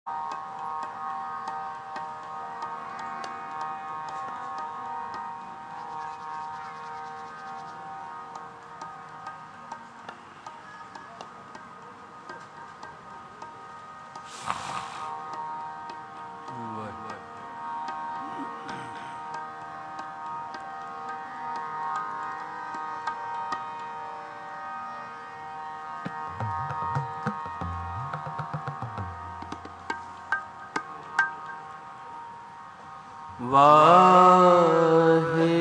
ਵਾਹੇ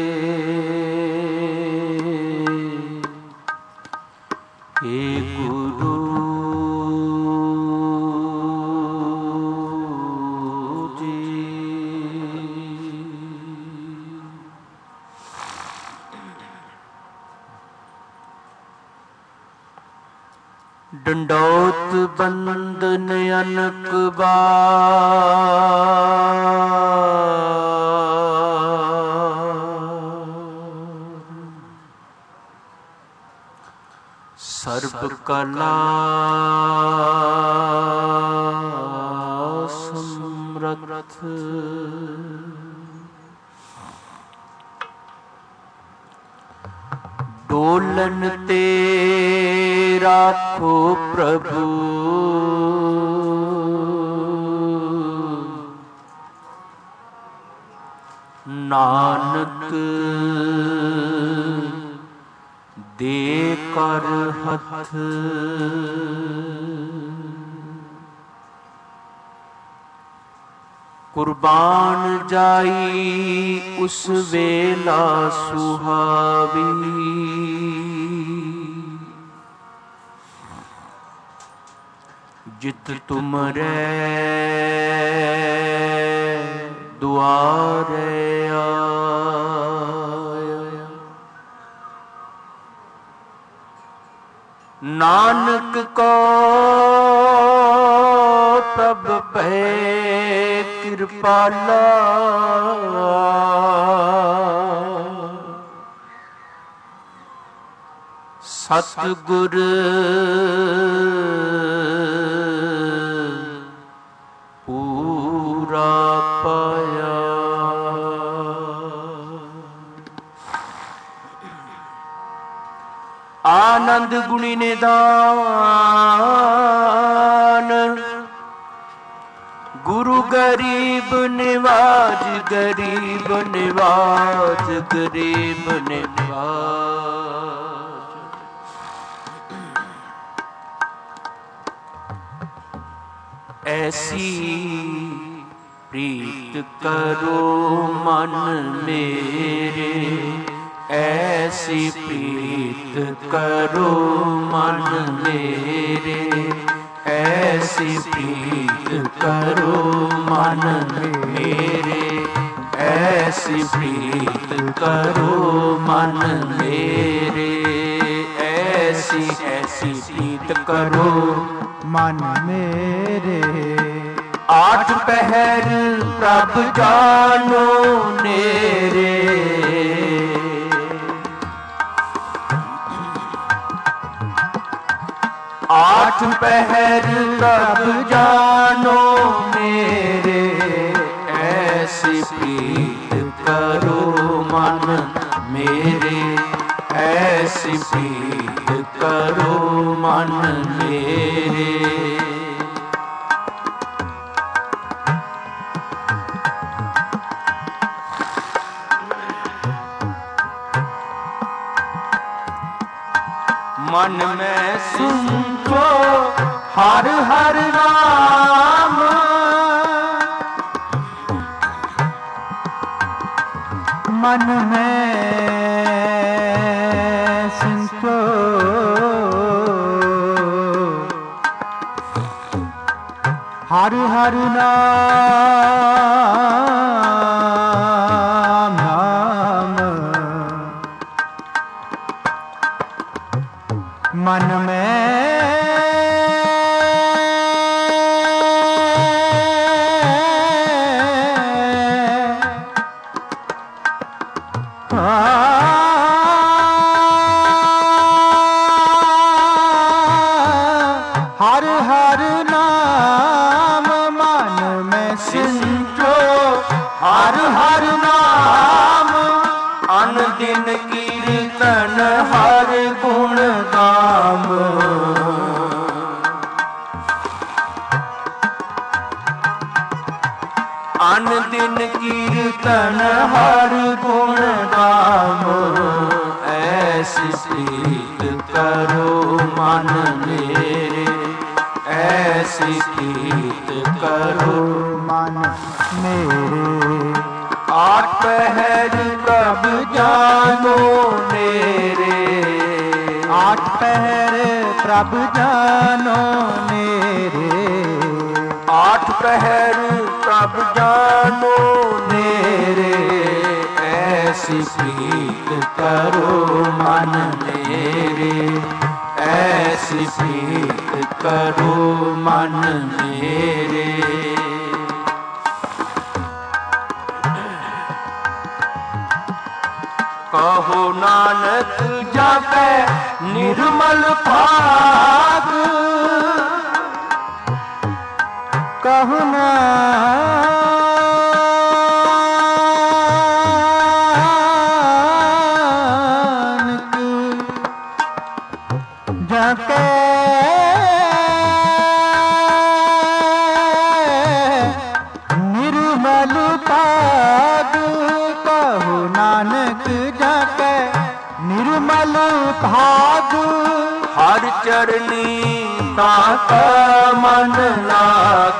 ਏ ਗੁਰੂ ਜੀ। ਡੰਡੋਤ ਬੰਦਨ ਅਨਕ ਸਰਬ ਕਲਾ ਸਮਰਥ ਡੋਲਨ ਤੇ ਰਾਖੋ ਪ੍ਰਭੂ ਨਾਨਕ ਦੇ ਕਰ ਹੱਥ। ਕੁਰਬਾਨ ਜਾਈ ਉਸ ਵੇਲਾ ਸੁਹਾਵੀ ਜਿਤ ਤੁਮਰੇ ਦੁਆਰੇ ਆਇਆ। ਨਾਨਕ ਕੋ ਪ੍ਰਭ ਭੈ ਕਿਰਪਾਲਾ ਸਤਿਗੁਰ ਪੂਰਾ ਪਾਇਆ। ਆਨੰਦ ਗੁਣੀ ਨਿਦਾਨ ਗੁਰੂ ਗਰੀਬ ਨਿਵਾਜ, ਗਰੀਬ ਨਿਵਾਜ, ਗਰੀਬ ਨਿਵਾਜ। ਐਸੀ ਪ੍ਰੀਤ ਕਰੋ ਮਨ ਮੇਰੇ, ਐਸੀ ਪ੍ਰੀਤ ਕਰੋ ਮਨ ਮੇਰੇ, ਐਸੀ ਪ੍ਰੀਤ ਕਰੋ ਮਨ ਮੇਰੇ, ਐਸੀ ਪ੍ਰੀਤ ਕਰੋ ਮਨ ਮੇਰੇ, ਐਸੀ ਐਸੀ ਪ੍ਰੀਤ ਕਰੋ ਮਨ ਮੇਰੇ। ਆਠ ਪਹਿਰ ਪ੍ਰਭ ਜਾਨੋ ਨੇਰੇ, आठ पहर प्रभ जानो मेरे, ऐसी प्रीत करो मन मेरे, ऐसी प्रीत करो मन मेरे। मन में सुनो हर हर नाम, मन में सुनो हर हर नाम, मन में हर हर नाम, हर हर नाम अन दिन कीर्तन हर गुण गाम। अन दिन कीर्तन हर गुण गाम। ऐसी प्रीत करो मन मेरे, ऐसी प्रीत करो मन मेरे। आठ पहर कब जानो मेरे, आठ पहर प्रभु जानो मेरे। आठ पहर कब जानो मेरे। ऐसी प्रीत करो मन मेरे, ऐसी प्रीत करो मन मेरे। कहो नानक जाके निर्मल भाग, कहु नानक जाके निर्मल भाग। कहु नानक जाके निर्मल भाग। हर चरनी ताका मन लाग।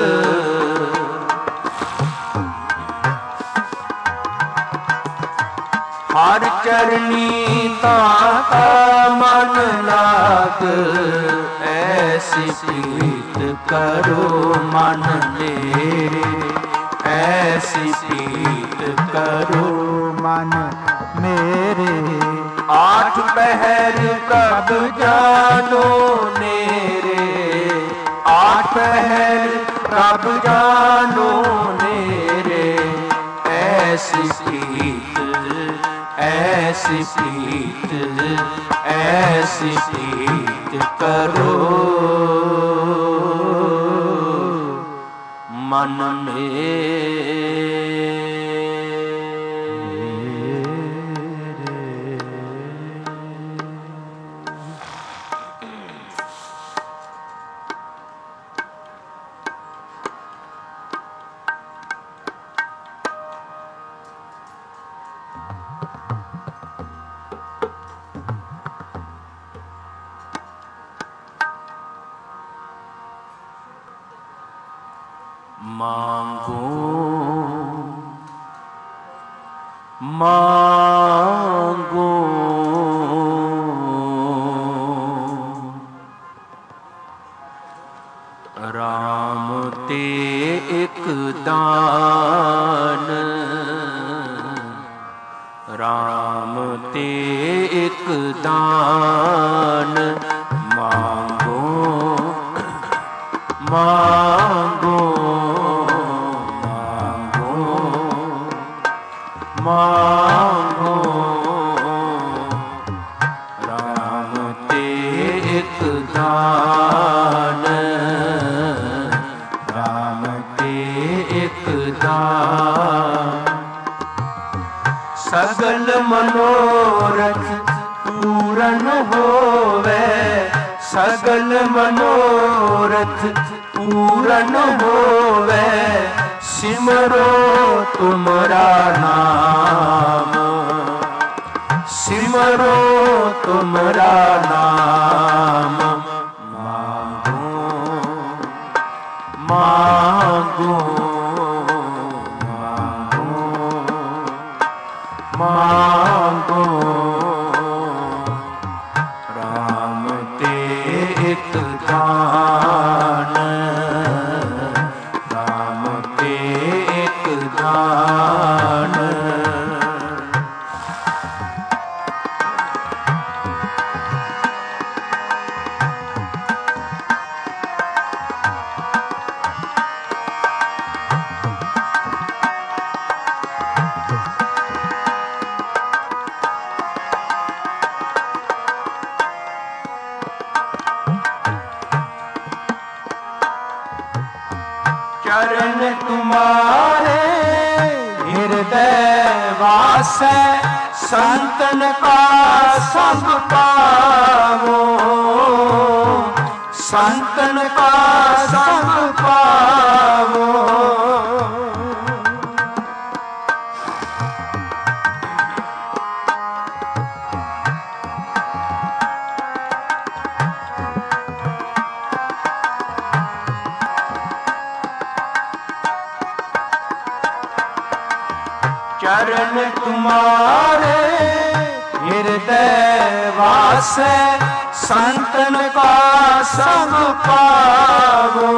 हर चरनी ताका मन लाग। ऐसी प्रीत करो मन मेरे, ऐसी प्रीत करो मन मेरे। आठ पहर कब जानो मेरे, आठ पहर कब जानो मेरे। ऐसी प्रीत, ऐसी प्रीत, ऐसी प्रीत करो मन मेरे। मांगो मांगो राम ते एक दान, राम ते एक दान। मांगो मांगो मांगो राम ते एक दान, राम ते एक दान। सगल मनोरथ पूरन होवे, सगल मनोरथ पूरन होवे। सिमरो तुमरा नाम, सिमरो तुमरा नाम। मांगो मांगो मांगो राम ते एक दान, राम ते एक दान। चरण तुम्हारे हृदय वासै संतन का संग पावो, संतन का संग पावो। चरण तुम्हारे हृदय वासै संतन का संग पावो,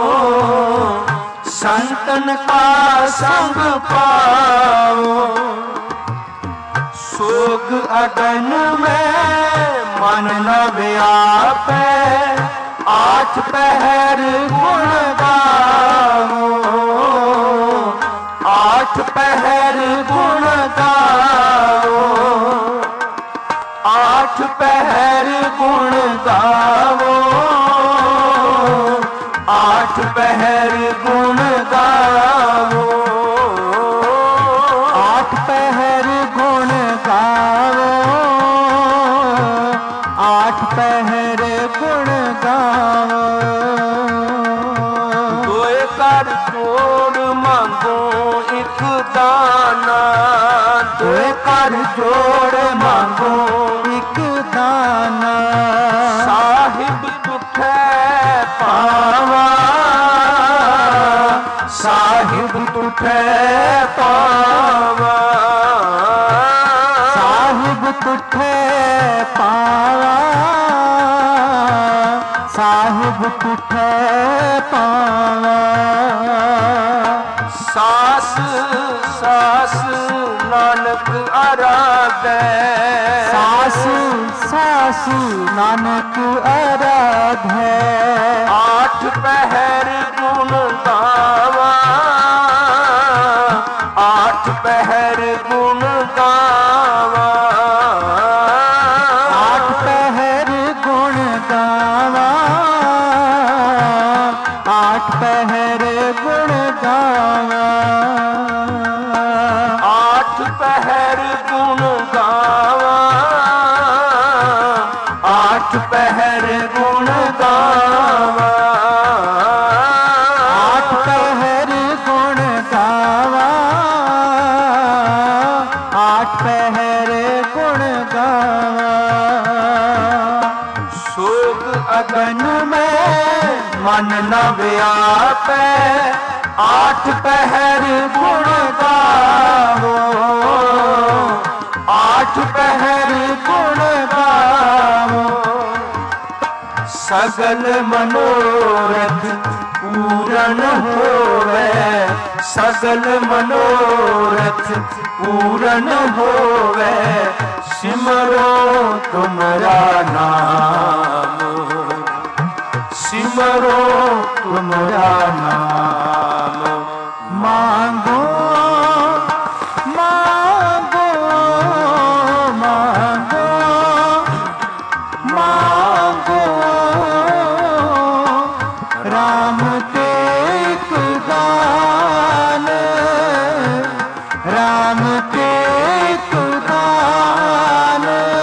संतन का संग पावो। सोग अगन में मन न व्यापे, आठ पहर गुण गावो, आठ पहर गुण गावो, आठ पहर गुण गावो, आठ पहर गुण गावो, आठ पहर गुण गावो, आठ पहर गुण गावो। दोए कर जोड़ मांगो एक दाना, दोए कर जोड़ मांगो एक दाना। साहिब तुठे पावा, साहिब तुठे पावा, साहिब तुठे पावा, साहिब तुठे पावा। सास सास नानक आराधे, सासु सासु नानक आराधे। आठ पहर गुण गावा, आठ पहर गुण गावा, आठ पहर गुण गावा, आठ पहर गुण गावा। आठ पहर गुण गावा, आठ पहर गुण गावा, आठ पहर गुण गावा, आठ पहर गुण गावा। सोग अगन में मन न व्यापे, आठ पहर गुण गावो, आठ पहर गुण गावो। सगल मनोरथ पूरन होवे, सगल मनोरथ पूरन होवे। सिमरो तुमरा नाम, सिमरो तुमरा नाम। मांगो मांगो मांगो मांगो, राम तेक दान, राम तेक दान।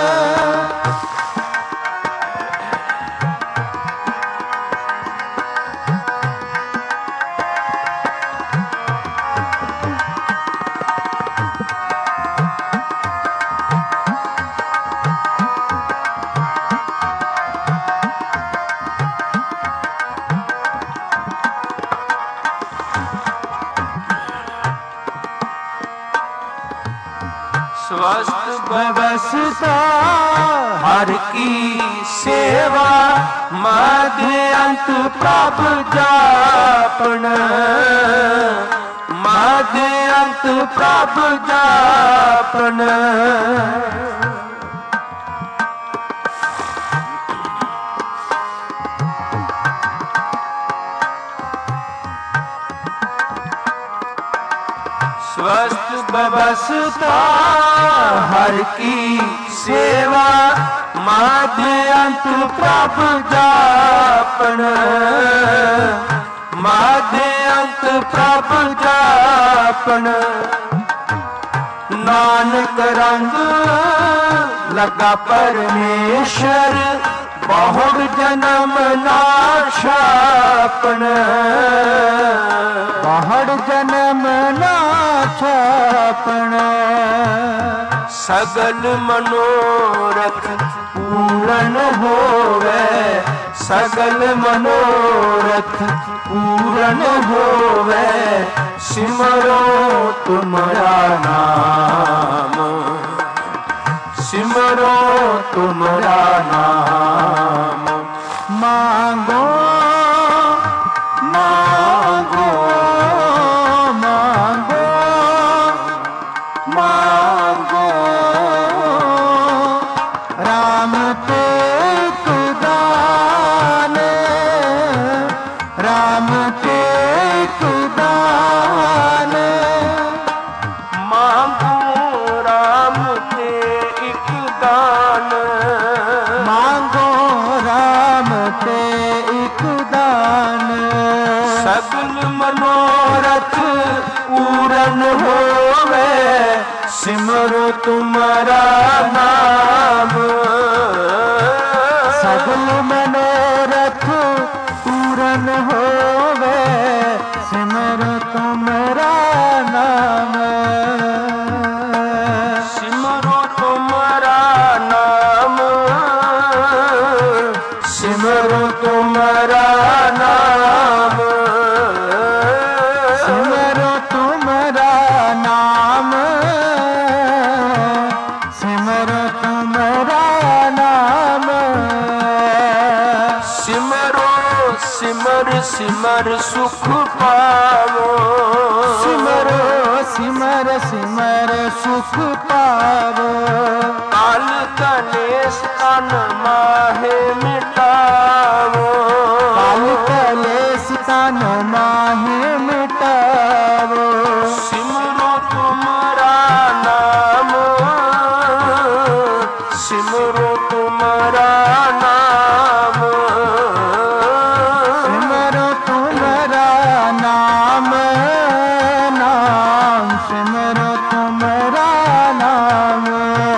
स्वस्थ व्यवस्था हर की सेवा, मध्य अंत प्रभु जापन, मध्य अंत प्रभु जापन। स्वस्थ व्यवस्था हर की सेवा, मध्य अंत प्रभु जापन, मध्य अंत प्रभु जापन। ਨਾਨਕ ਰੰਗ ਲਗਾ ਪਰਮੇਸ਼ਰ, ਬਹੁੜ ਜਨਮ ਨਾ ਛਾਪਣ, ਬਹੁੜ ਜਨਮ ਨਾ ਛਾਪਣ। ਸਗਲ ਮਨੋਰਥ ਪੂਰਨ ਹੋਵੇ, ਸਗਲ ਮਨੋਰਥ ਪੂਰਨ ਹੋਵੇ, ਸਿਮਰੋ ਤੁਮਰਾ ਨਾਮ, ਸਿਮਰੋ ਤੁਮਰਾ ਨਾਮ। ਮਾਂਗੋ ਮਾਂਗੋ ਮਾਂਗੋ ਮਾਂਗੋ, ਰਾਮ ਤੇ ਕੁਦਾਨ, ਰਾਮ ਤੇ ਕੁਦਾਨ। ਮਾਂਗੋ ਰਾਮ ਤੇ ਇੱਕ ਦਾਨ, ਮਾਂਗੋ ਰਾਮ ਤੇ ਇੱਕ ਦਾਨ। ਸਗਲ ਮਨੋਰਥ ਪੂਰਨ ਹੋਵੇ, ਸਿਮਰੋ ਤੁਮਰਾ ਨਾਮ, ਸਗਲ ਮਨੋਰਥ ਪੂਰਨ ਹੋਵੇ, ਸਿਮਰੋ ਤੁਮਰਾ ਨਾਮ। ਸਿਮਰੋ ਤੁਮਰਾ ਨਾਮ, ਸਿਮਰੋ ਤੁਮਰਾ ਨਾਮ, ਸਿਮਰੋ ਤੁਮਰਾ ਨਾਮ, ਸਿਮਰੋ ਤੁਮਰਾ ਨਾਮ। ਸਿਮਰੋ ਸਿਮਰ ਸਿਮਰ ਸੁਖ ਪਾਵੋ, ਸਿਮਰੋ ਸਿਮਰ ਸਿਮਰ ਸੁਖ ਪਾਵੋ। ਕਾਲ ਕਲੇਸ਼ ਤਨ ਮਾਹੇ ਮਿਟਾਵੋ, ਕਾਲ ਕਲੇਸ਼ ਤਨ ਮਾਹੇ ਮਿਟਾਵੋ। ਸਿਮਰੋ ਤੁਮਰਾ ਨਾਮ, ਸਿਮਰੋ ਤੁਮਰਾ ਨਾਮ, ਸਿਮਰੋ ਤੁਮਰਾ ਨਾਮ, ਨਾਮ ਸਿਮਰੋ ਤੁਮਰਾ ਨਾਮ।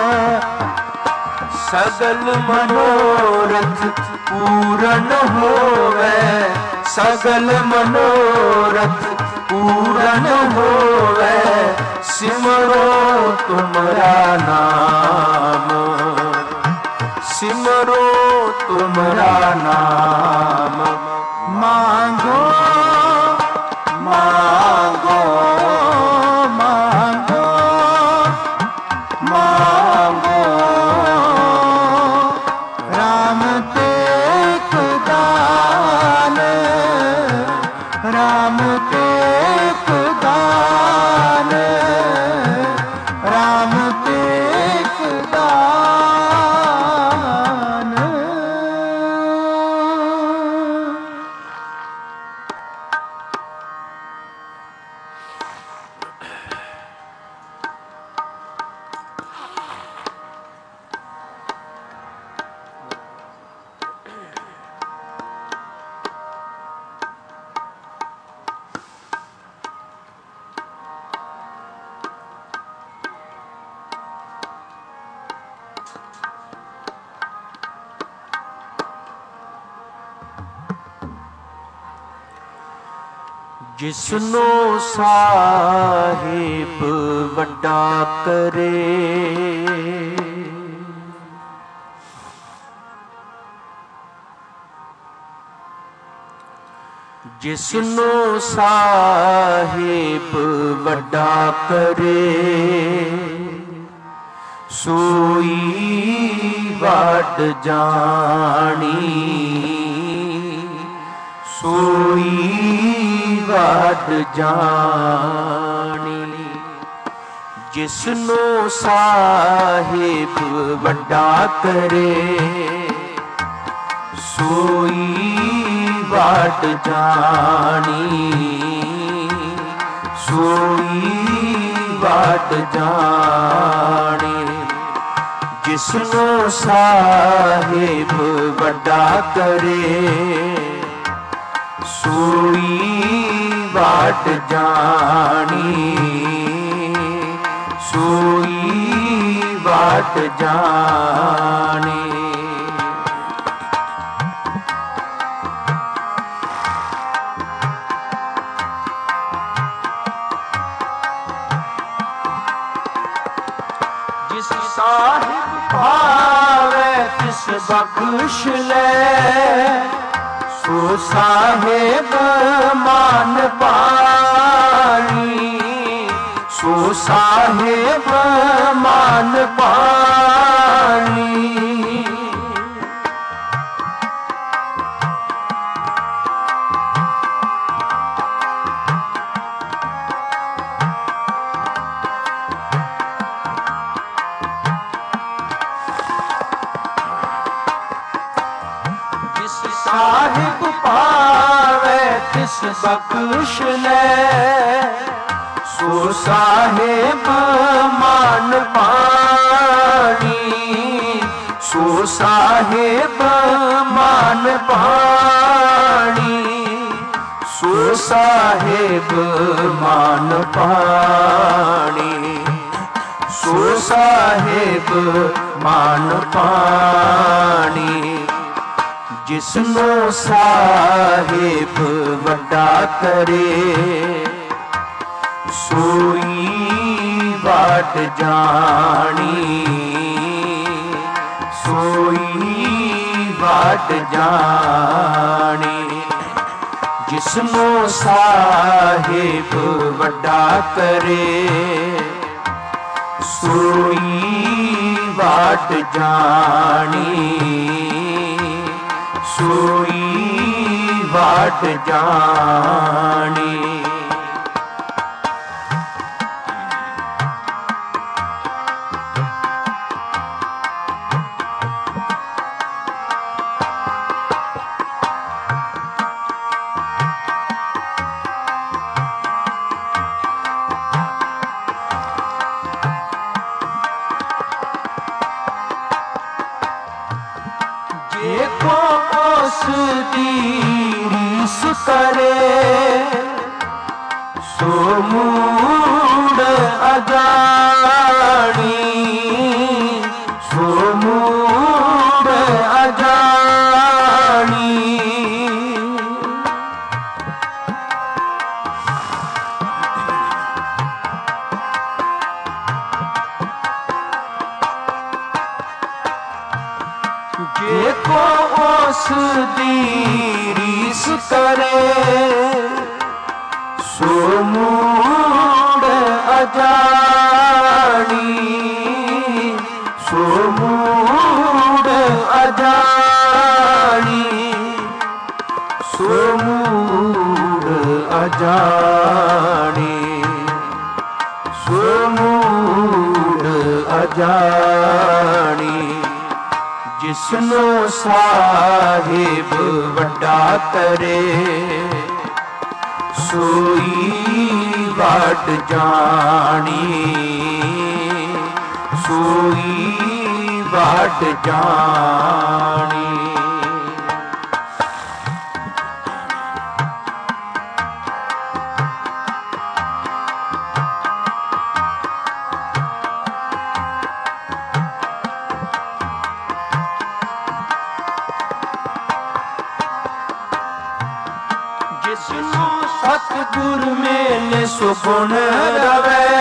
ਸਗਲ ਮਨੋਰਥ ਪੂਰਨ ਹੋਵੇ, ਸਗਲ ਮਨੋਰਥ ਪੂਰਨ ਹੋਵੇ, ਸਿਮਰੋ ਤੁਮਰਾ ਨਾਮ, ਸਿਮਰੋ ਤੁਮਰਾ ਨਾਮ। ਮਾਂਗੋ ਮਾਂਗੋ ਮਾਂਗੋ ਮਾਂਗੋ, ਰਾਮ ਤੇ ਕੁਦਾਨ, ਰਾਮ ਤੇ ਕੁਦਾਨ, ਰਾਮ ਤੇ ਕੁਦਾਨ। ਜਿਸਨੂੰ ਸਾਹਿਬ ਵੱਡਾ ਕਰੇ, ਜਿਸਨੂੰ ਸਾਹਿਬ ਵੱਡਾ ਕਰੇ, ਸੋਈ ਵੱਡ ਜਾਣੀ, ਸੋਈ ਵੱਡ ਜਾਣੀ। ਜਿਸਨੂੰ ਸਾਹਿਬ ਵੱਡਾ ਕਰੇ, ਸੋਈ ਵੱਡ ਜਾਣੀ, ਸੋਈ ਵੱਡ ਜਾਣੀ। ਜਿਸਨੂੰ ਸਾਹਿਬ ਵੱਡਾ ਕਰੇ, ਸੋਈ ਵੱਡ ਜਾਣੀ, ਸੋਈ ਵਾਟ ਜਾਣੀ। ਜਿਸ ਸਾਹਿਬ ਭਾਵੇ ਤਿਸ ਬਖਸ਼ ਲੈ, ਸੋ ਸਾਹਿਬ ਮਾਨ ਪਾਣੀ, ਸੋ ਸਾਹਿਬ ਮਾਨ ਪਾਣੀ। ਸਾਹਿਬ ਪਾਵੇ ਤਿਸ ਬਖਸ਼ ਲੈ, ਸੋ ਸਾਹਿਬ ਮਾਨ ਪਾਣੀ, ਸੋ ਸਾਹਿਬ ਮਾਨ ਪਾਣੀ, ਸੋ ਸਾਹਿਬ ਮਾਨ ਪਾਣੀ, ਸੋ ਸਾਹਿਬ ਮਾਨ ਪਾਣੀ। ਜਿਸਨੂੰ ਸਾਹਿਬ ਵੱਡਾ ਕਰੇ, ਸੋਈ ਵਾਟ ਜਾਣੀ, ਸੋਈ ਵਾਟ ਜਾਣੀ। ਜਿਸਨੂੰ ਸਾਹਿਬ ਵੱਡਾ ਕਰੇ, ਸੋਈ ਵਾਟ ਜਾਣੀ, ਸੋਈ ਵਾਟ ਜਾਣੀ। ਜੇ ਕੋ ਉਸ ਦੀ ਰੀਸ ਕਰੇ, ਸੋ ਮੂੜ ਅਜਾਣੀ, ਸੋ ਮੂੜ ਅਜਾਣੀ। ਜੇ ਕੋ ਉਸ ਦੀ ਰੀਸ ਕਰੇ, ਸੋ ਮੂੜ ਅਜਾਣੀ, ਸੋ ਮੂੜ ਅਜਾਣੀ, ਸੋ ਮੂੜ ਅਜਾਣੀ, ਸੋ ਮੂੜ ਅਜਾਣੀ। ਜਿਸਨੂੰ ਸਾਹਿਬ ਵੱਡਾ ਕਰੇ, ਸੋਈ ਵਾਟ ਜਾਣੀ, ਸੋਈ ਵਾਟ ਜਾਣੀ। ਜਿਸਨੂੰ ਸਤਿਗੁਰ ਮੇਲੇ ਸੋ ਗੁਣ ਰਵੈ,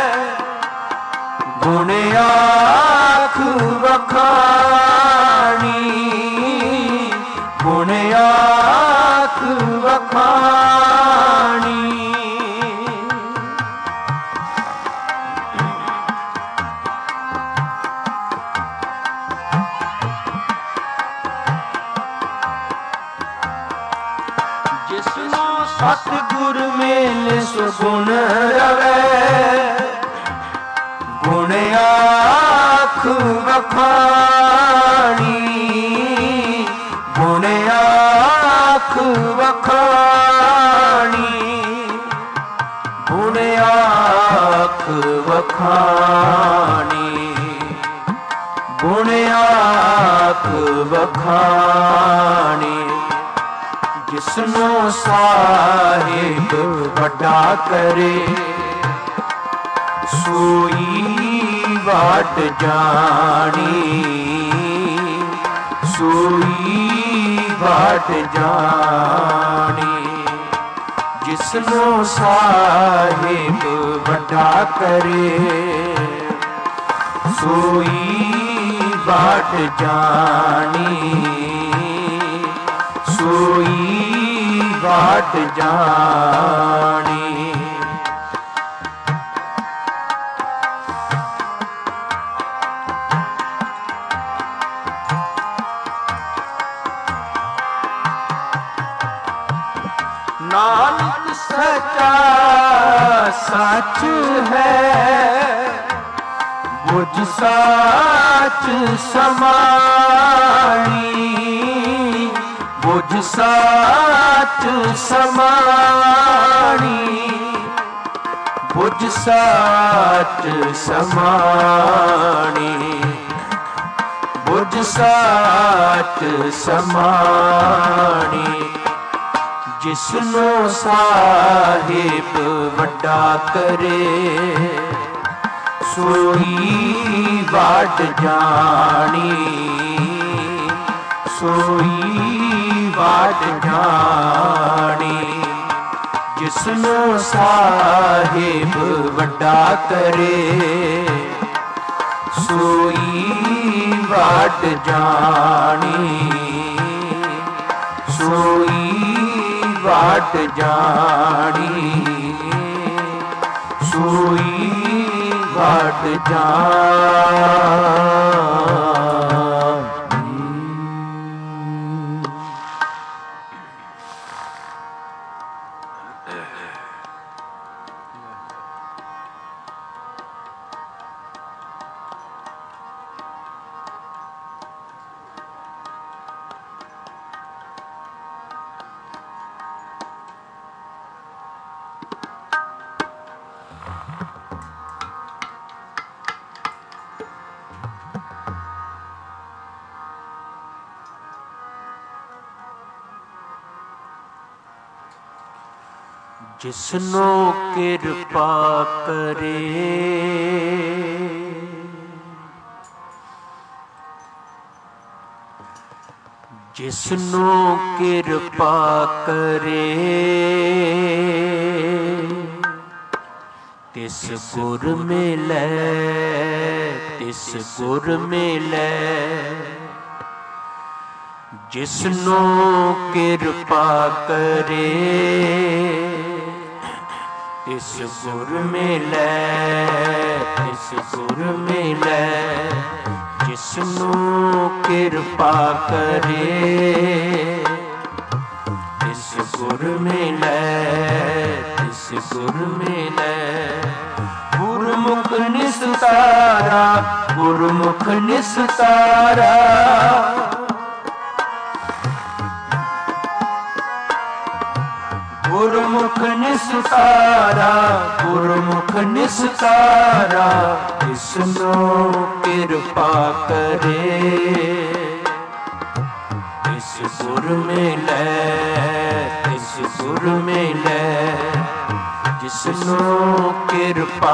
ਗੁਣ ਆਖ ਵਖਾਣੀ, ਗੁਣ ਆਖ ਵਖਾਣੀ। ਜਿਸਨੂੰ ਸਤਿਗੁਰ ਮੇਲੇ ਸੋ ਗੁਣ ਰਵੈ, ਗੁਣ ਆਖ ਵਖਾਣੀ, ਗੁਣ ਆਖ ਵਖਾਣੀ, ਗੁਣ ਆਖ ਵਖਾਣੀ, ਗੁਣ ਆਖ ਵਖਾਣੀ। ਜਿਸਨੂੰ ਸਾਹਿਬ ਵੱਡਾ ਕਰੇ, ਸੋਈ ਵਾਟ ਜਾਣੀ, ਸੋਈ ਵਾਟ ਜਾਣੀ। ਜਿਸਨੂੰ ਸਾਹਿਬ ਵੱਡਾ ਕਰੇ, ਸੋਈ ਵਾਟ ਜਾਣੀ, ਸੋਈ ਵਾਟ ਜਾਣੀ। ਨਾਨਕ ਸੱਚਾ ਸੱਚ ਹੈ, ਬੁਝ ਸੱਚ ਸਮਾਣੀ, ਬੁਝ ਸੱਚ ਸਮਾਣੀ, ਬੁਝ ਸੱਚ ਸਮਾਣੀ, ਬੁਝ ਸੱਚ ਸਮਾਣੀ। ਜਿਸਨੂੰ ਸਾਹਿਬ ਵੱਡਾ ਕਰੇ, ਸੋਈ ਵਾਟ ਜਾਣੀ, ਸੋਈ ਵਾਟ ਜਾਣੀ। ਜਿਸਨੂੰ ਸਾਹਿਬ ਵੱਡਾ ਕਰੇ, ਸੋਈ ਵਾਟ ਜਾਣੀ, ਸੋਈ ਵਾਟ ਜਾਣੀ, ਸੋਈ ਵਾਟ ਜਾਣੀ। ਜਿਸਨੂੰ ਕਿਰਪਾ ਕਰੇ, ਜਿਸਨੂੰ ਕਿਰਪਾ ਕਰੇ, ਤਿਸ ਗੁਰ ਮਿਲੈ, ਤਿਸ ਗੁਰ ਮਿਲੈ। ਜਿਸਨੂੰ ਕਿਰਪਾ ਕਰੇ, ਤਿਸ ਗੁਰ ਮਿਲੈ, ਤਿਸ ਗੁਰ ਮਿਲੈ। ਜਿਸਨੂੰ ਕਿਰਪਾ ਕਰੇ, ਤਿਸ ਗੁਰ ਮਿਲੈ, ਤਿਸ ਗੁਰ ਮਿਲੈ। ਗੁਰਮੁਖ ਨਿਸਤਾਰਾ, ਗੁਰਮੁਖ ਨਿਸਤਾਰਾ। ਗੁਰਮੁਖ ਨਿਸਤਾਰਾ, ਗੁਰਮੁਖ ਨਿਸਤਾਰਾ। ਜਿਸਨੂੰ ਕਿਰਪਾ ਕਰੇ, ਤਿਸ ਗੁਰ ਮਿਲੈ, ਤਿਸ ਗੁਰ ਮਿਲੈ। ਜਿਸਨੂੰ ਕਿਰਪਾ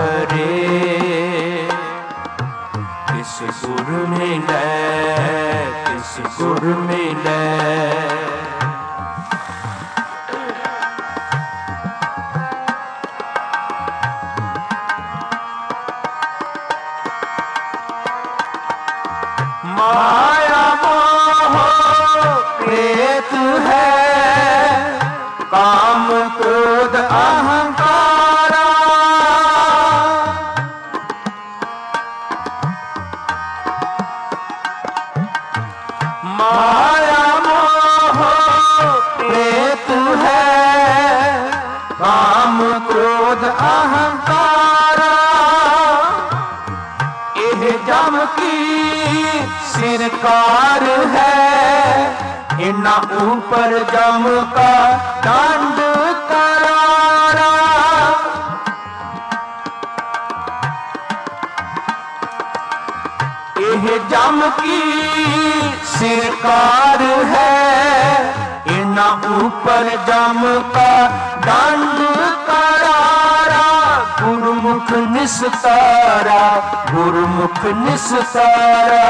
ਕਰੇ, ਤਿਸ ਗੁਰ ਮਿਲੈ, ਤਿਸ ਗੁਰ ਮਿਲੈ। माया मोह प्रेत है, काम क्रोध अहंकारा। माया मोह प्रेत है, काम क्रोध अहंकारा। एह जम की सिरकार है, इन्ना ऊपर जम का दंड करारा। यह जम की सिरकार है, इन्ना ऊपर जम का दंड करारा। गुरुमुख गुरुमुख निस्तारा, गुरुमुख निस्तारा।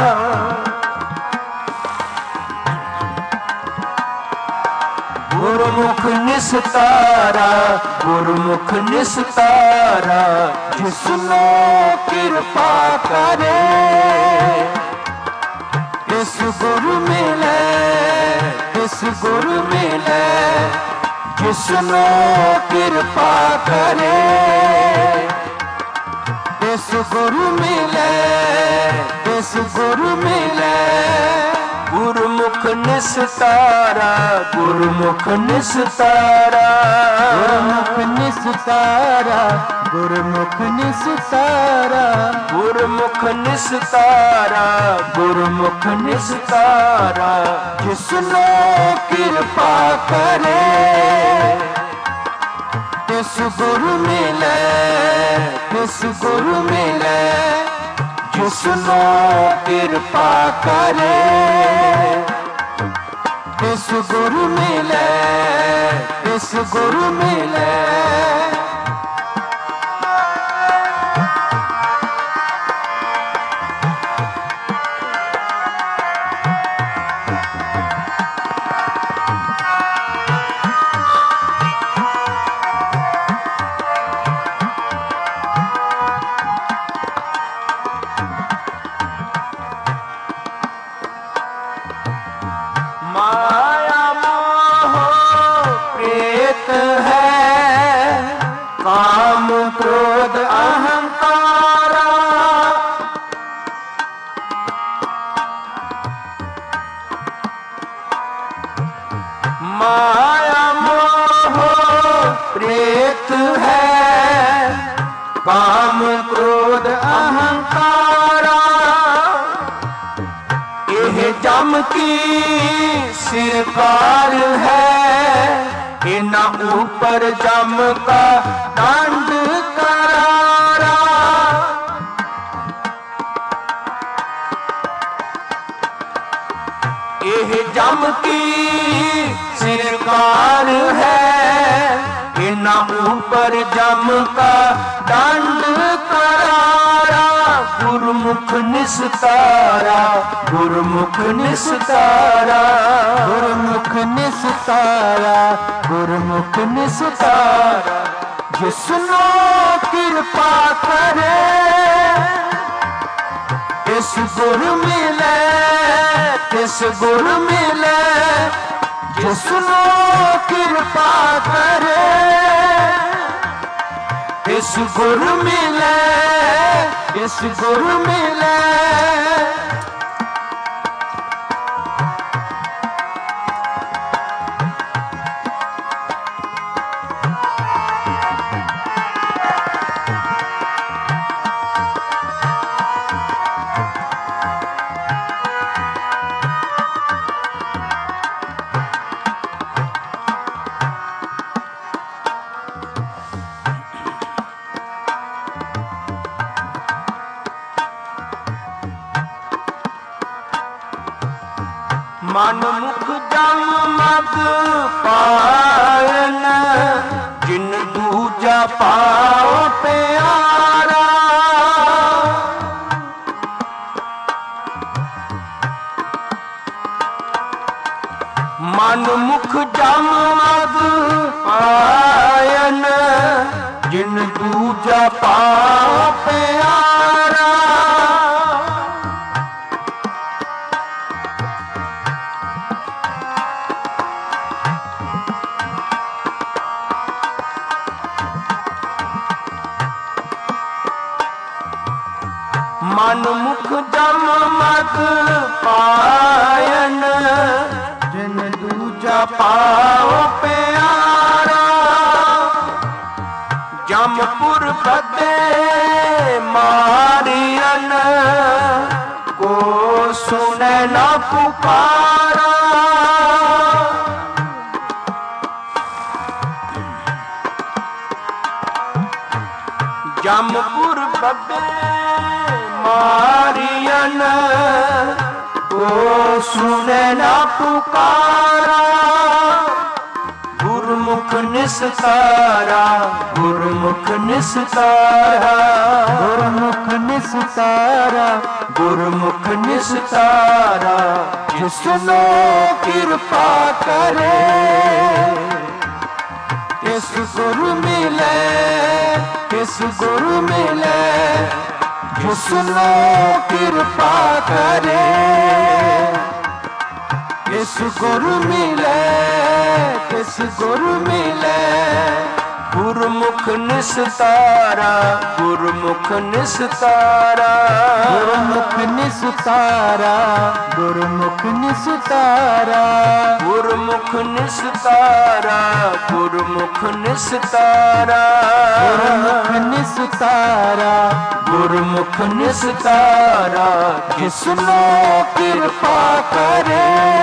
गुरुमुख निस्तारा, गुरुमुख निस्तारा। जिसनो कृपा करे इस गुरु मिले, इस गुरु मिले। जिसनो कृपा करे इस गुरु मिले, इस गुरु मिले। गुरुमुख निस्तारा, गुरुमुख निस्तारा। गुरुमुख निस्तारा, गुरुमुख निस्तारा। गुरुमुख निस्तारा, गुरुमुख निस्तारा। जिसनो कृपा करे इस गुरु मिले, इस गुरु मिले। जिसनो कृपा करे इस गुरु मिले, इस गुरु मिले। माया मोह प्रेत है, काम क्रोध अहंकारा। माया मोह प्रेत है, काम क्रोध अहंकारा। यह जम की सिरकार है, इना ऊपर जम का दंड करारा। यह जम की सिरकार है, इना ऊपर जम का दंड करारा। गुरुमुख निस्तारा, गुरुमुख निस्तारा। गुरुमुख निस्तारा, गुरुमुख निस्तारा। जिसनो कृपा करे इस गुरु मिले, इस गुरु मिले। जिसनो कृपा करे इस गुरु मिले, इस गुरु मिले। मन मुख जम मग पायन, जिन दूजा पाओ प्यारा। मन मुख जम मग पायन, जिन दूजा पाओ प्यारा। मन मुख जम मग पायन, जिन दूजा पाओ प्यारा। जमपुर बदे मारियन, को सुने न पुकारा। जमपुर बदे मारियन, को सुने न पुकारा। गुरुमुख निस्तारा, गुरुमुख निस्तारा, गुरुमुख निस्तारा, गुरुमुख निस्तारा। जिसनो कृपा करे किस गुरु मिले, किस गुरु मिले। जिसनो कृपा करे किस गुरु मिले, किस गुरु मिले। गुरुमुख निस्तारा, गुरुमुख निस्तारा, गुरुमुख निस्तारा, गुरुमुख निस्तारा, गुरुमुख निस्तारा, गुरुमुख निस्तारा, गुरुमुख निस्तारा, गुरुमुख निस्तारा। जिसनो कृपा करे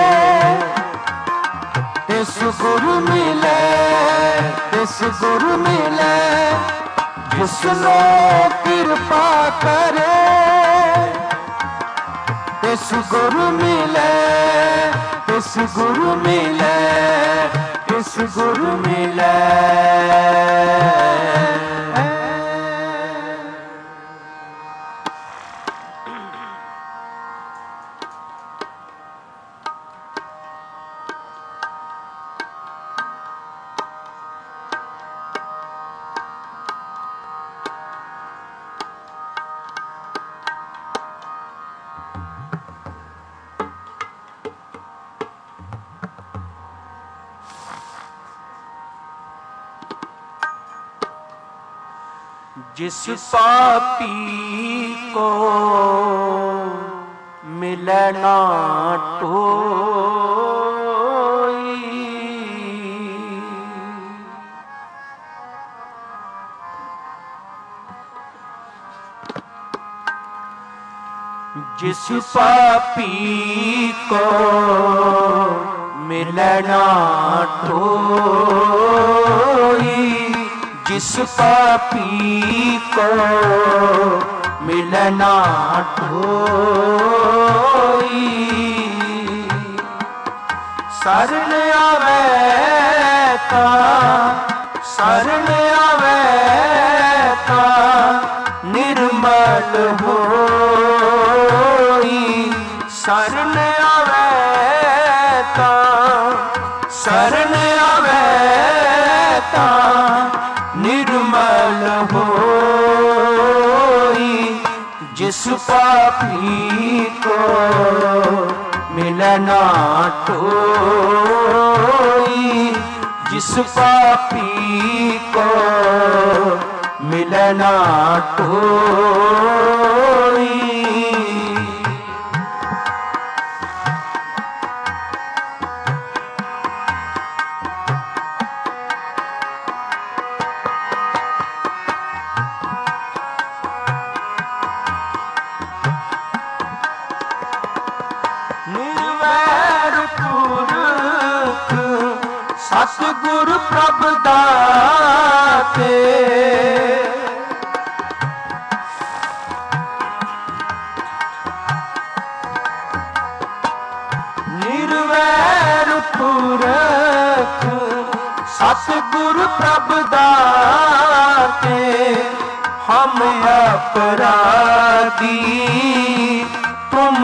तिस गुरु मिले, तिस गुरु मिले। जिसनो कृपा करे तिस गुरु मिले, तिस गुरु मिले, तिस गुरु मिले। जिस पापी को मिले ना टोई, जिस पापी को मिले ना टोई, जिस पापी को मिलना ठोई। शरण आवे ता, शरण आवे ता निर्मल होई। शरण आवे ता, शरण आवे ता निर्मल होई। जिस पापी को मिलना टोई, जिस पापी को मिलना टोई। सतगुरु प्रभु दाते, निर्वैर पुरख सतगुरु प्रभु दाते। हम अपराधी तुम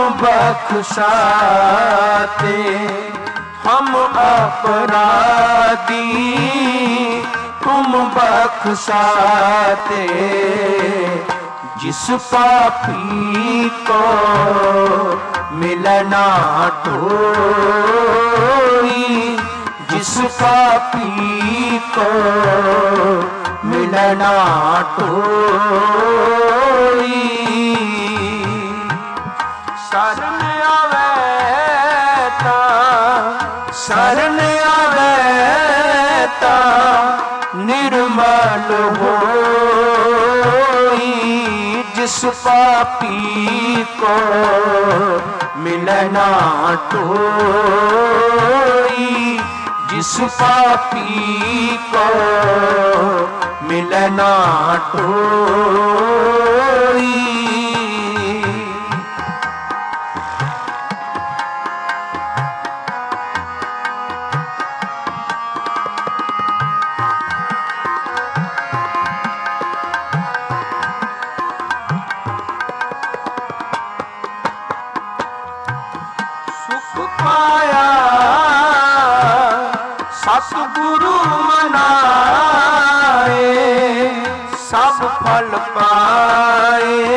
बख्शाते, हम अपराधी तुम बख्शाते। जिस पापी को मिलना टोई, जिस पापी को मिलना टोई। शरण आवे ता, शरण आवे ता निर्मल होई। जिस पापी को मिलना टोई, जिस पापी को मिलना टोई। ਮਨਾਏ ਸਭ ਫਲ ਪਾਏ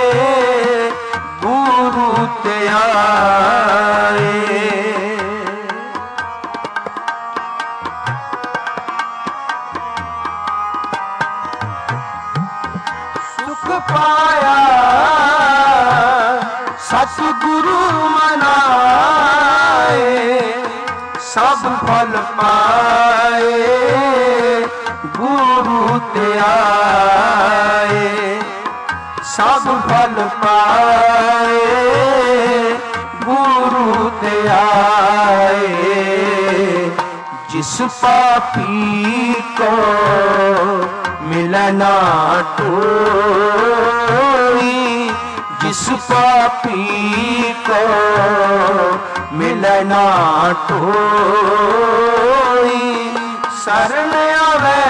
ਗੁਰੂ ਤੇ ਆਏ। ਸੁਖ ਪਾਇਆ ਸਤਿਗੁਰੂ ਮਨਾਏ ਸਭ ਫਲ ਪਾਏ ਗੁਰੂ ਤੇ ਆਏ ਸਭ ਫਲ ਪਾਏ ਗੁਰੂ ਤੇ ਆਏ। ਜਿਸ ਪਾਪੀ ਕੋ ਮਿਲੈ ਨਾ ਟੋਈ ਜਿਸ ਪਾਪੀ ਕੋ ਮਿਲੈ ਨਾ ਟੋਈ ਸ਼ਰਨ ਆਵੇ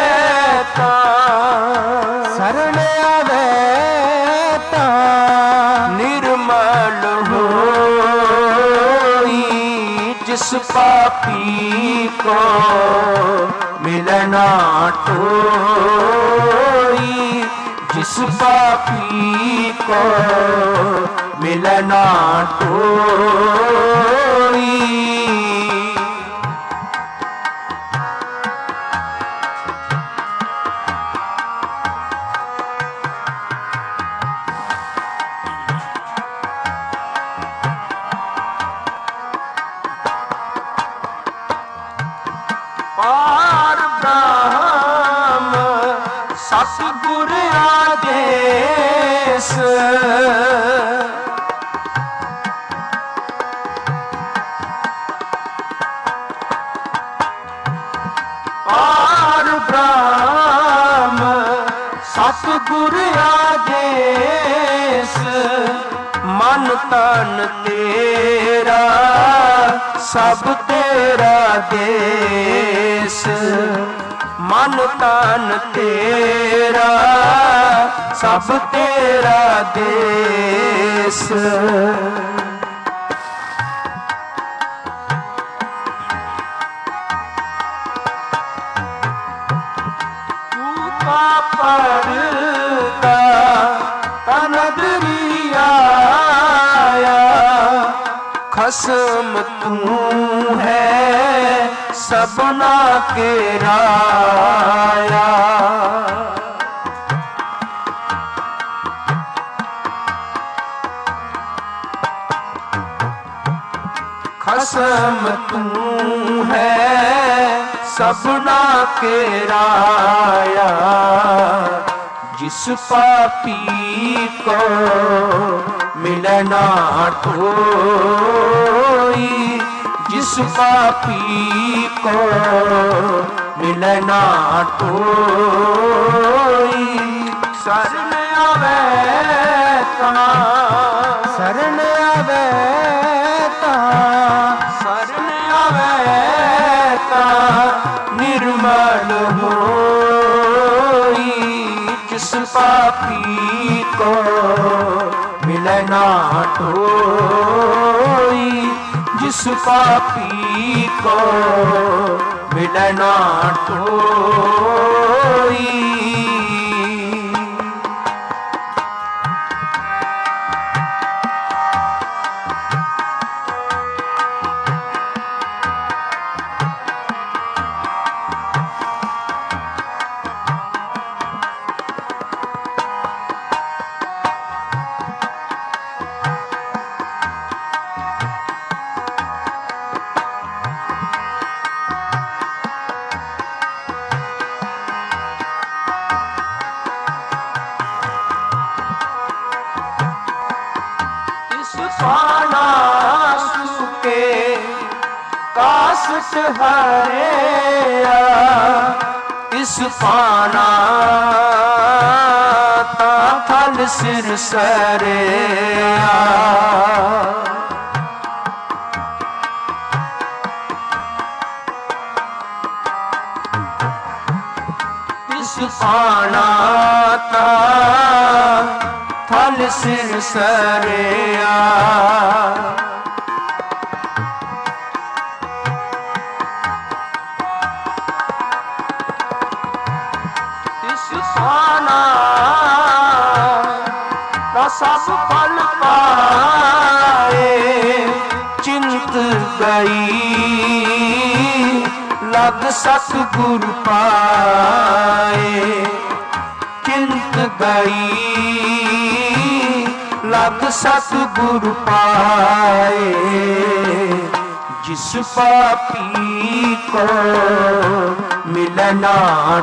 ਸ਼ਰਨ ਆਵੇ ਤਾਂ ਨਿਰਮਲ ਹੋਈ ਜਿਸ ਪਾਪੀ ਕੋ ਮਿਲੈ ਨਾ ਟੋਈ ਜਿਸ ਪਾਪੀ ਕੋ ਮਿਲੈ ਨਾ ਟੋਈ। ਪਾਰ ਬ੍ਰਹਮ ਸਤਿਗੁਰ ਆਦੇਸ ਪਾਰ ਬ੍ਰਹਮ ਸਤਿਗੁਰ ਆਦੇਸ ਮਨ ਤਨ ਤੇਰਾ ਸਭ ਤੇਰਾ ਦੇਸ ਮਨ ਤਨ ਤੇਰਾ ਸਭ ਤੇਰਾ ਦੇਸ। ਤੂੰ ਪਰਦਾ ਤਨਦਰੀ ਆਇਆ ਖਸਮ ਤੂੰ ਹੈ ਸਭਨਾ ਕੇ ਰਾਇਆ। ਖਸਮ ਤੂੰ ਹੈ ਸਭਨਾ ਕੇ ਰਾਇਆ। जिस पापी को मिले ना कोई, जिस पापी को मिले ना कोई, शरण आवे शरण आवे शरण आवे निर्मल होई, जिस पापी को मिले ना कोई, जिस पापी को मिले ना कोई। पाना सुके कासट हरेया, इस पाना ता फल सिर सरेया। इस पाना ता फल सिर सरेया। ਗਈ ਲਗ ਸਤਿਗੁਰ ਪਾਏ। ਚਿੰਤ ਗਈ ਲਗ ਸਤਿਗੁਰ ਪਾਏ। ਜਿਸ ਪਾਪੀ ਕੋ ਮਿਲੈ ਨਾ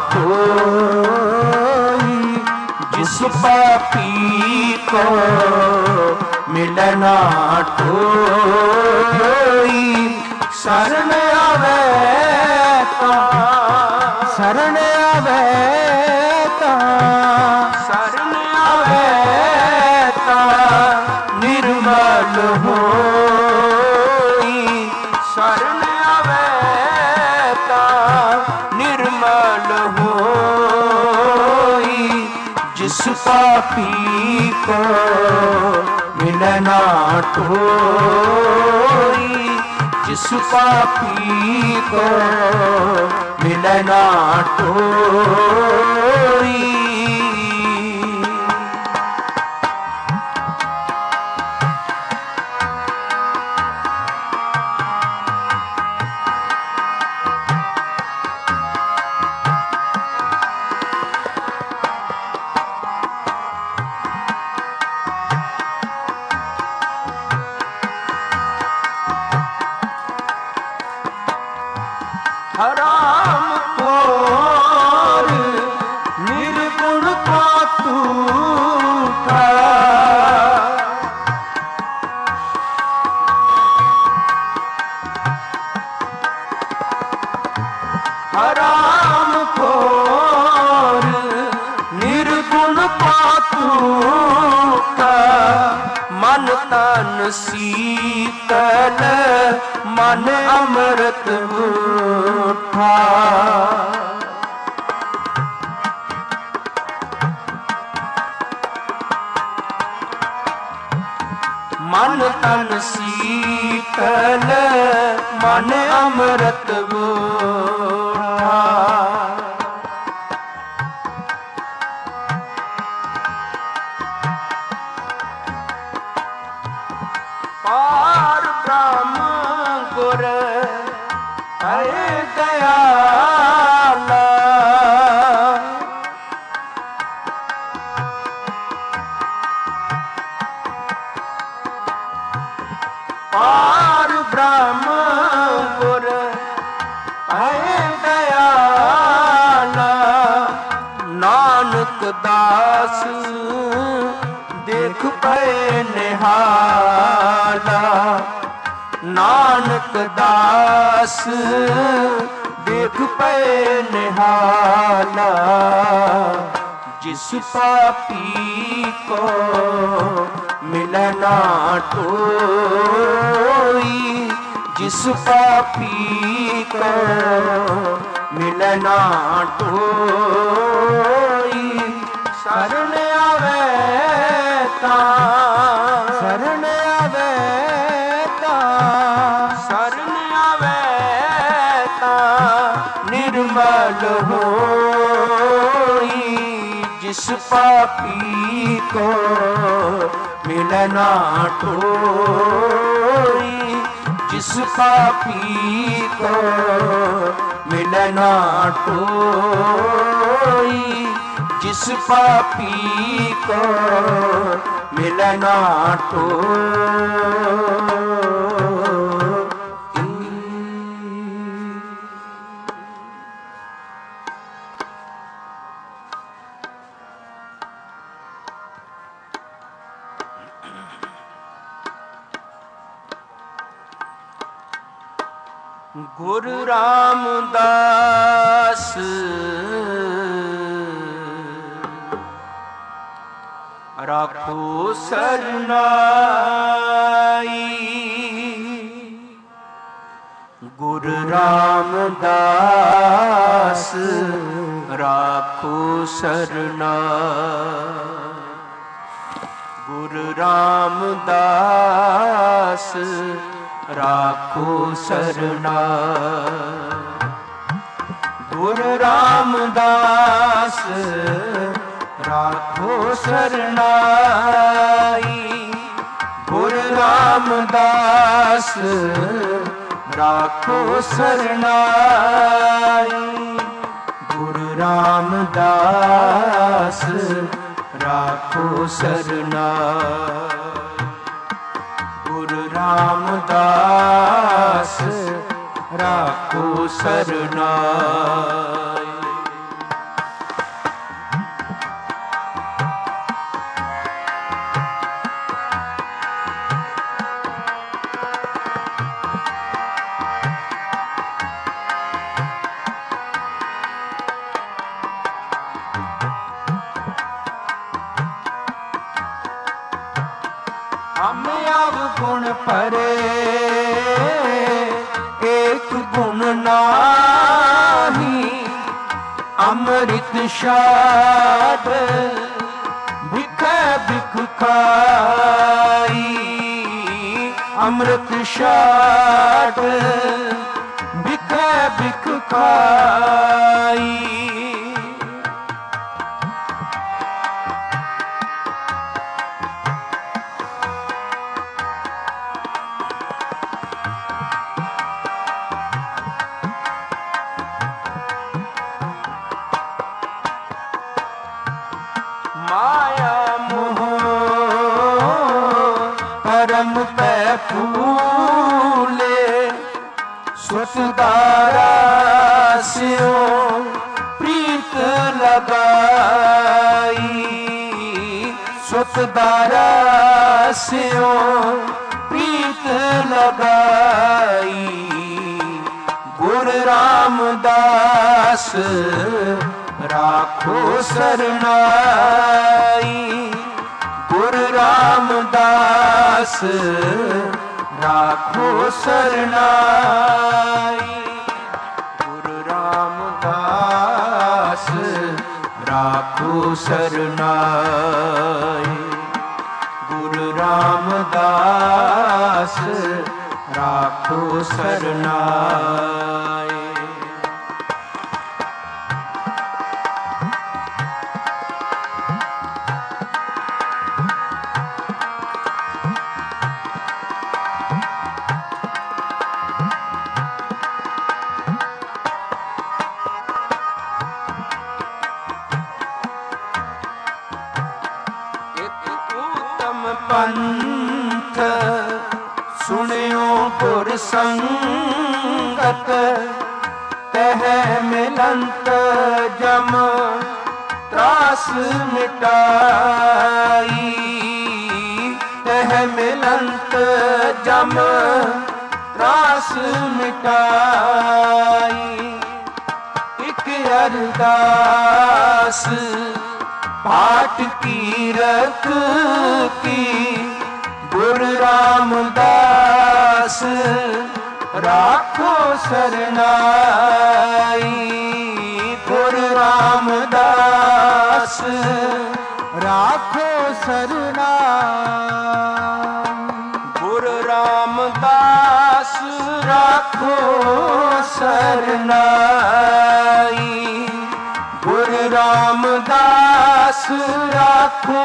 ਕੋਈ, ਜਿਸ ਪਾਪੀ ਕੋ ਮਿਲੈ ਨਾ ਕੋਈ। ਸ਼ਰਨ ਆਵੇ ਤਾਂ, ਸ਼ਰਨ ਆਵੇ ਤਾਂ, ਸ਼ਰਨ ਆਵੇ ਤਾਂ ਨਿਰਮਲ ਹੋਈ। ਸ਼ਰਨ ਆਵੇ ਤਾਂ ਨਿਰਮਲ ਹੋਈ। ਜਿਸ ਪਾਪੀ ਕੋ ਮਿਲੈ ਨਾ ਕੋਈ, ਜਿਸ ਪਾਪੀ ਕੋ ਮਿਲੈ ਨਾ ਕੋਈ। ਹਰਾਮ ਖੋਰ ਨਿਰਗੁਣ ਕਾ ਝੂਠਾ। ਹਰਾਮ ਖੋਰ ਨਿਰਗੁਣ ਕਾ ਝੂਠਾ। ਮਨ ਤਨ ਸੀਤਲ ਮਨ ਅੰਮ੍ਰਿਤ ਊਠਾ। ਮਨ ਤਨ ਸੀਤਲ ਮਨ ਅੰਮ੍ਰਿਤ ਊਠਾ। ਪਾਰ ਬ੍ਰਹਮ ਗੁਰ ਹੈ ਦਇਆਲਾ। ਪਾਰ ਬ੍ਰਹਮ ਗੁਰ ਹੈ ਦਇਆਲਾ। ਨਾਨਕ ਦਾਸ ਦੇਖ ਪਏ ਨਿਹਾਲਾ। ਨਾਨਕ ਦਾਸ ਦੇਖ ਪਏ ਨਿਹਾਲਾ। ਜਿਸ ਪਾਪੀ ਕੋ ਮਿਲੈ ਨਾ ਕੋਈ, ਜਿਸ ਪਾਪੀ ਕੋ ਮਿਲੈ ਨਾ ਕੋਈ। ਸ਼ਰਨ ਆਵੇ ਤਾਂ, ਸ਼ਰਨ ਆਵੇ ਤਾਂ, ਸ਼ਰਨ ਆਵੇ ਤਾਂ ਨਿਰਮਲ ਹੋਈ। ਜਿਸ ਪਾਪੀ ਕੋ ਮਿਲੈ ਨਾ ਕੋਈ, ਜਿਸ ਪਾਪੀ ਕੋ ਮਿਲੈ ਨਾ ਕੋਈ। ਜਿਸ ਪਾਪੀ ਕੋ ਮਿਲੈ ਨਾ ਗੁਰੂ ਰਾਮਦਾਸ ਰਾਖੋ ਸਰਨਾਈ। ਗੁਰੂ ਰਾਮਦਾਸ ਰਾਖੋ ਸਰਨਾਈ। ਗੁਰੂ ਰਾਮਦਾਸ ਰਾਖੋ ਸਰਨਾਈ। ਗੁਰੂ ਰਾਮਦਾਸ ਰਾਖੋ ਸਰਨਾਈ। ਗੁਰੂ ਰਾਮਦਾਸ राखो सरनाई। गुरु रामदास राखो सरनाई। गुरु रामदास राखो सरनाई। हम अवगुण परे एक गुण नाही। अमृत शाद भिखै भिख खाई। अमृत शाद भिखै भिख खाई। माया मोह परम पै फूले। सुतदारा स्यो प्रीत लगाई। सुतदारा स्यो प्रीत लगाई। गुरु रामदास राखो सरनाई। गुरु रामदास राखो सरनाई। गुरु रामदास राखो सरनाई। गुरु रामदास राखो सरनाई। पंथ सुनियो गुर संगत। तह मिलंत जम त्रास मिटाई। तह मिलंत जम त्रास मिटाई। एक अरदास पाठ कीरत की। गुरु रामदास राखो सरनाई। गुरु रामदास राखो सरनाई। गुरु रामदास राखो सरनाई। गुरु रामदास राखो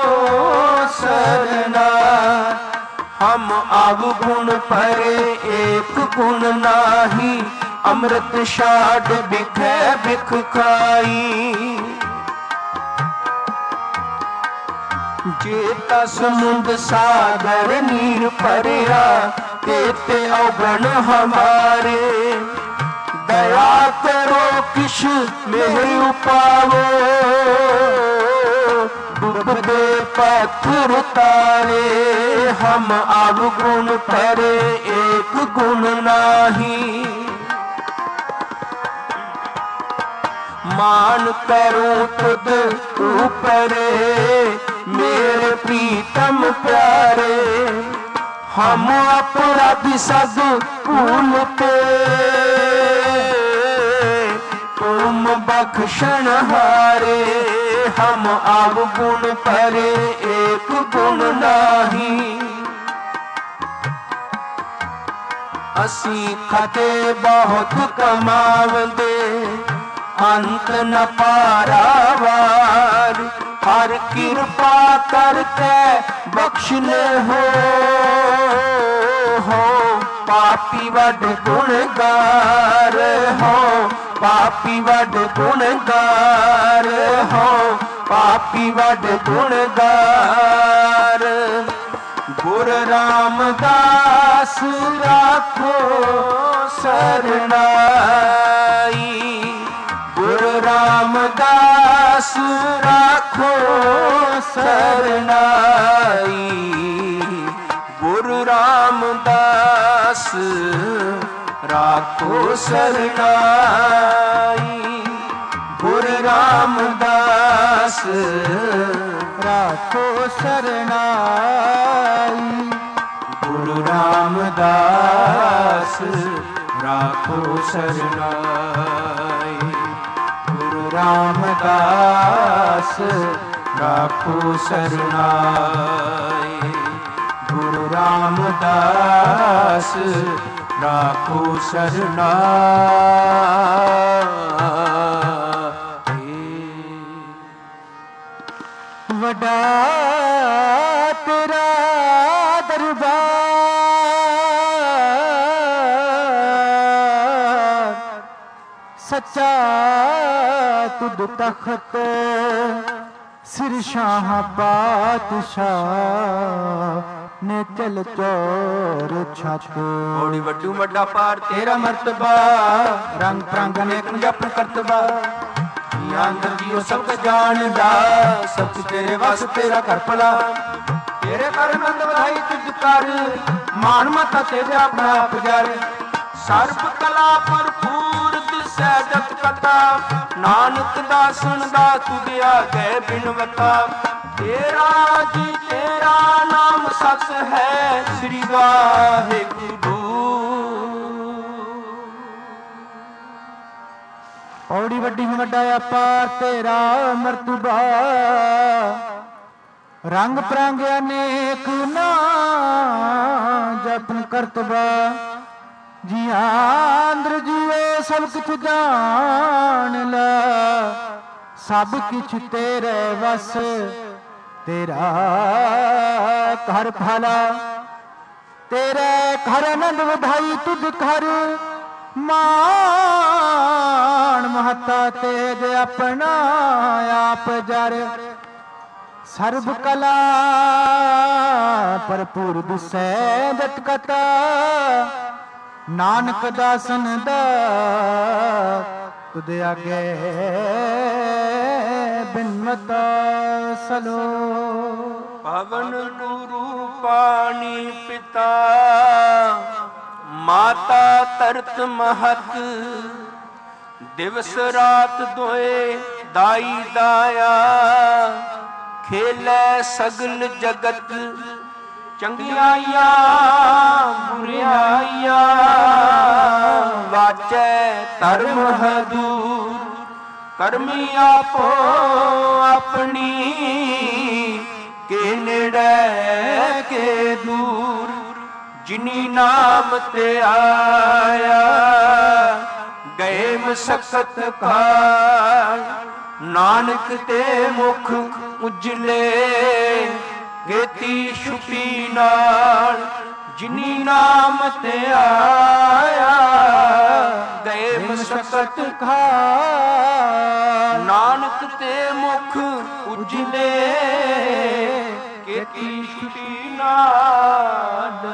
सरनाई। हम अवगुण परे एक गुण नाही। अमृत शाद भिखै भिख खाई। जेता समुंद सागर नीर परिया। तेते अवगुण हमारे। दया करो किश मेहर उपावो। डूबदे पत्थर तारे। हम अवगुण परे एक गुण नाही। मान करूं तुद ऊपरे। मेरे प्रीतम प्यारे। हम अपराधी सद भूलते। तुम बख्शण हारे। हम अवगुण परे एक गुण नाही। असी खते बहुत कमावंदे। अंत न पारावार। हर कृपा करके बख्शने हो पापी वड गुणगार हो, पापी वड गुणगार हो, पापी वड गुणगार। गुरु रामदास राखो सरनाई, गुरु रामदास राखो सरनाई, गुरु रामदास राखो सरनाई, गुरु रामदास राखो सरनाई, गुरु रामदास राखो सरनाई, गुरु रामदास राखो सरनाई, गुरु रामदास राखो सरनाई। वडा तेरा दरबार, सच्चा तुद तख्त, सिर शाह पातशाह ने चल चोर छत। बड़ी वड्डू वड्डा पार तेरा मर्तबा, रंग प्रंग अनेक जपन करतबा, अंदर जियो सब जानदा, सब तेरे वस तेरा कर भला, तेरे कर नंद बधाई तुझ कर, मान मता तेरे अपना आप जर। सर्ब कला भरपूर दिसै जत कथा, नानक दा सुनदा तुझ आगे बिनवता। तेरा जी तेरा नाम सच है, श्री वाहिगुरु। औड़ी वड्डी वड्डा अपार तेरा मर्तबा, रंग प्रंग अनेक ना जपन करतबा, जिया अंदर जियो सब कुछ जान ला, सब कुछ तेरे वस तेरा घर भला, तेरे घर आनंद बधाई तुझ घर, मान महता तेज अपना आप जर। सर्व कला भरपूर दिसै जत कथा, नानक दासन दा तुद आगे बिनमता सलो। पवन गुरु पानी पिता, माता तरत महत, दिवस रात दोए दाई दाया, खेलै सगल जगत चंगियाइया बुरियाइया, वाचै धर्म हदूर, करमी आपो अपनी, के नेड़े के दूर, जिनी नाम ते आया गए मसकत खाय, नानक ते मुख उजले गेती छुपी नाल, जिनी नाम ते आया गए मसकत खाय, नानक ते मुख उजले गेती छुपी नाल।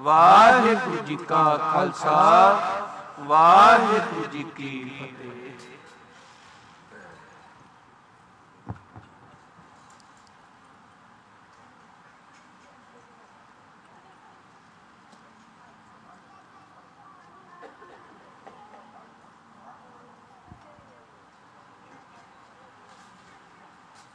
वाहिगुरु जी का खालसा, वाहिगुरु जी की फतेह।